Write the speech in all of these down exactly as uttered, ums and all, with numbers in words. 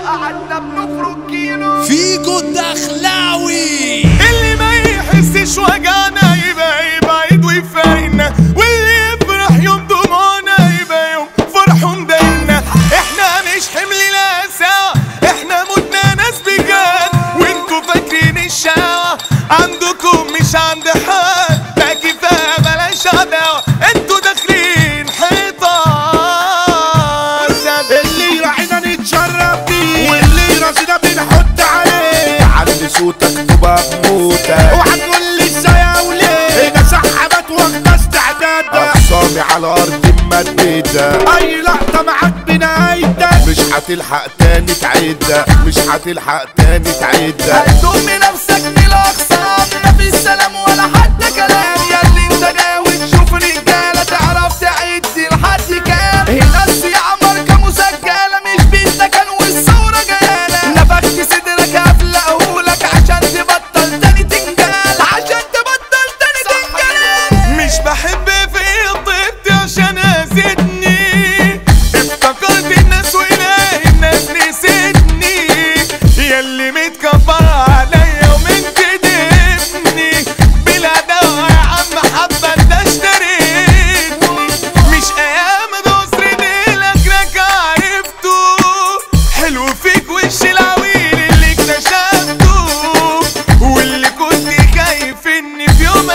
قعدنا بنفرك كيلو فيجو الدخلاوي. اللي ما يحسش وجعنا يبقى يبعد ويفارقنا، واللي يفرح يوم دموعنا يبقى يوم فرحه مضايقنا. احنا مش حمل لا سوا، احنا متنا ناس بجد، وانتوا فاكرين الشقاوة عندكم مش عند حد. ده كفاية بلاش عداوة، انتوا داخلين حيطة. اللي يراعينا نتشرف بيه، واللي راسنا بنحط عليه. علي صوتك تبقى بموتك، وهتقول لي ازاي يا وليه. هنا سحبت واخدة استعداد، اقسامي على الارض ممددة. اي لقطة معاك بنهايتك، مش هتلحق تاني تعيدها، مش هتلحق تاني تعيدها. هتضم نفسك بالاقسام، مفيش سلام ولا حتى كلام. ياللي انت ناوي تشوف رجالة تعرف تعد لحد كام. هنا الصياعة ماركة مسجلة، مش بالسكن والثورة جاية. نفخت صدرك هفلقهولك عشان تبطل تاني تنجال، عشان تبطل تاني تنجال. مش بحب في طيبتي عشان اذتني، افتكرت الناس واله الناس نسيتني. ياللي متكبر عليا ومنتدبني، بلا دواء يا عم حبة انت اشتريتني. مش ايام دوسر لك عرفته، حلو فيك وش العويل اللي اكتشفته، واللي كنت خايف اني في يوم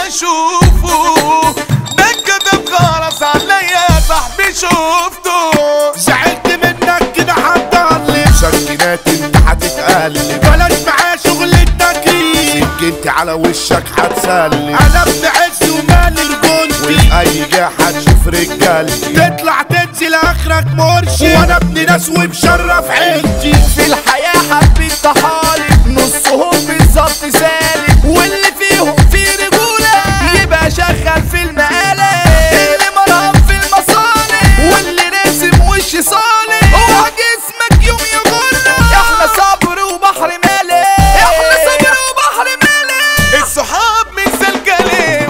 اشوفه. ده كتب خلاص عليا يا صاحبي شوفته. زعلت منك كده هتضلم، سكينات انت هتتقلب. بلاش معاه شغل التكريم، سكنتي على وشك هتسلم. انا ابن عز ومال الجندي، وفي اي جهة هتشوف رجالتي. تطلع تنزل اخرك مرشد، وانا ابن ناس ومشرف عيلتي. في الحياة حبيت طحالب، نصهم بالظبط سالب، واللي فيهم في رجولة يبقى شغال في المقالب. اللي مرهم في المصالح، واللي راسم وش صالح، اوعى جسمك يوم يغلق. احنا صبر وبحر مالح، احنا صبر وبحر مالح. الصحاب مش سلكلي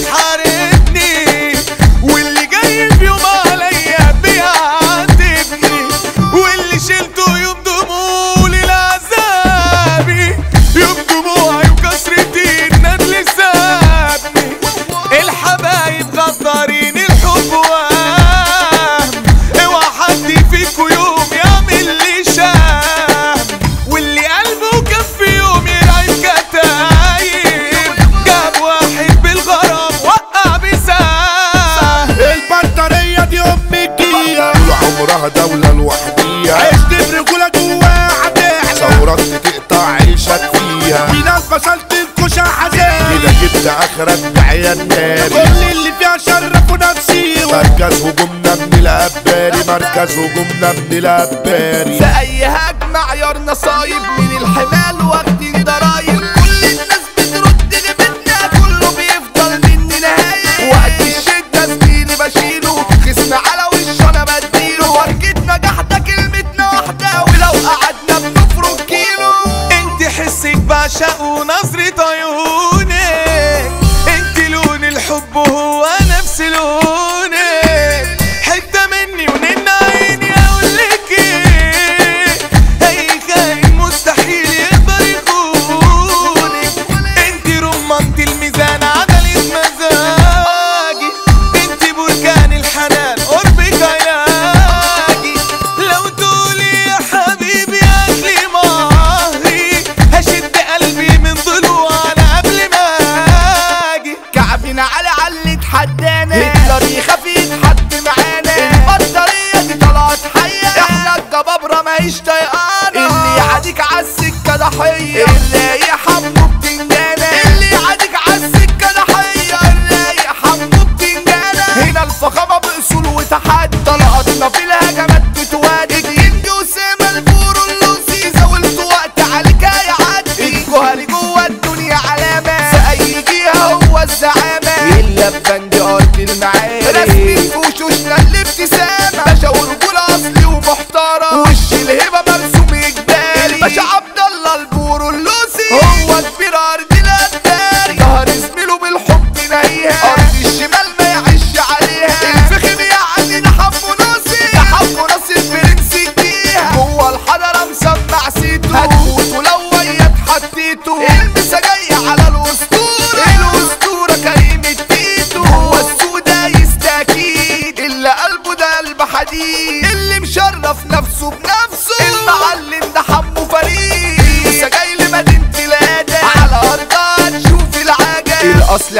وبتحاربني، واللي جاي في يوم عليا بيعاتبني، واللي شلته يوم دموعي لعذابي، يوم دموعي وكسرتي الندل سابني. الحبايب غدارين الحب وهم، اوعى حد فيكوا يوم يعمل لي شام، واللي قلبه كان في يوم يرعب كتايب، جاب واحد بالغرام وقع بسام. البطارية دي ام الجية، طول عمرها دولة لوحديها. عشت برجولة جواها هتعلى، ثورات تقطع عيشك فيها. في ناس فصلت الكوشة حزين، كده جبت اخرك بعيال ناري. كل اللي فيها شرفوا نفسي، مركز هجومنا من الاباري، مركز هجومنا من الاباري. في اي هجمة عيار نصايب، من الحمال واخدين ضرايب. كل الناس بترد غيبتنا، كله بيفضل مني نهاية. وقت الشدة زميلي بشيله، خصم على وشه انا بديله. ورجة نجاح ده كلمتنا واحدة، ولو قعدنا بنفرك كيلو. انت حسك بعشق ونظرة عيونك، انت لون الحب وهو نفس لونك. حتة مني ونن عيني اقولك ايه، اي خاين مستحيل يقدر يخونك. انت رمانة الميزان عدلة مزاجي، انت بركان الحنان قربك علاجي. لو تقولي يا حبيبي اكلي مهري، هشد قلبي من ضلوعنا قبل ما اجي. كعبنا على علي اتحدانا، هتلر يخاف يتحد معانا. البطارية دي طلعت حية، احنا الجبابرة ماهيش طايقانا. اللي يعاديك عالسكة ضحية، الرايق حمو بتنجانة. اللي يعاديك عالسكة ضحية، الرايق حمو بتنجانة. هنا الفخامة بأصول وتحدي، طلقاتنا في الهجمات بتوادي. الجندي أسامة البورو اللوسي، زاولت وقت عليك هيعدي. الجوهري جوه الدنيا علامة، في أي جهة هو الزعامة. إلا ببند أرض المعارف، رسمي في وشوشنا الابتسامة. باشا ورجولة أصلي ومحترم، وش الهبة مرسوم إجباري. الباشا عبد الله البورو اللوسي،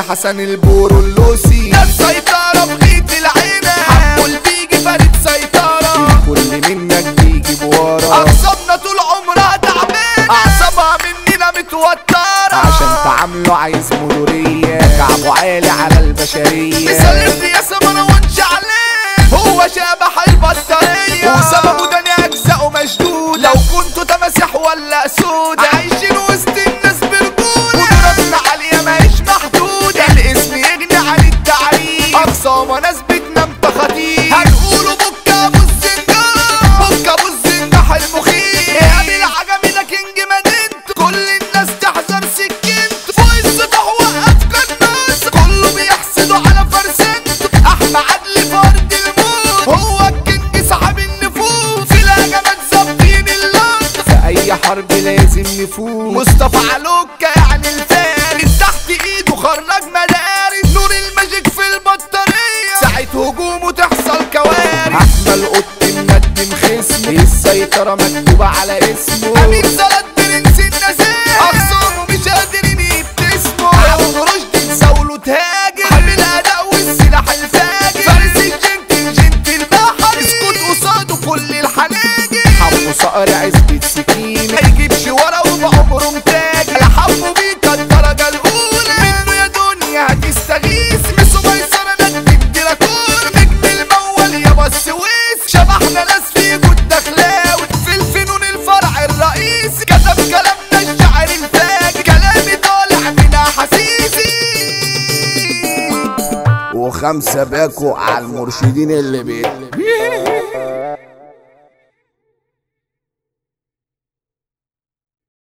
حسن البورو اللوسي ده السيطرة في خيط العينة حمو البيجي فريد سيطرة الكل منك بيجي بورا أعصابنا طول عمرها تعبانة أعصابها مننا متوترة عشان تعامله عايز مرورية كعبه عالي على البشرية مسلمني يا سمروان شعلان هو شبح البطارية وسببه ده أجزاءه مشدود لو كنتوا تماسح ولا أسود عايشين وسط الناس برجولة قدراتنا عالية ماهيش محدودة الاسم يغني عن التعريف أقصى ناس بتنام تخاطيف هنقوله بكا أبو الزنجان بكا أبو الزنجح المخيف قابل عجمي ده كينج مدينته كل الناس تحذر سكينته فوق السطح وقف كالناس كله بيحسدوا على فرسنته أحمى عدل فرد الموت هو الكينج صاحب النفوس في الهجمات ظابطين اللقطة في أي حرب لازم نفوز مصطفى علوكة يعني الفارس تحت إيده خرج مدارس نور الماجيك في البطارية ساعة هجومه تحصل كوارث أحمى قط مقدم خصمه السيطرة مكتوبة على اسمه أمين زلط برنس النزاهة أخصامه مش قادرين يبتسموا ياخد رشد تساوله تهاجم حامل الأداء والسلاح الفاجر فارس الجنتل جنتل بحر اسكت قصاده كل الحناجر حمو صقر عزبة سكينة ما يجيبش ورا وبعمره متاج لحمه بيك الدرجة الأولى منه يا دنيا هتستغيث مسو ميسرة نجم دراكون نجم المول يابا السويس شبحنا ناس في جود دخلاوي في الفنون الفرع الرئيسي كتب كلامنا الشاعر الفاجر كلامي طالع من أحاسيسي وخمسة باكو على المرشدين اللي بيت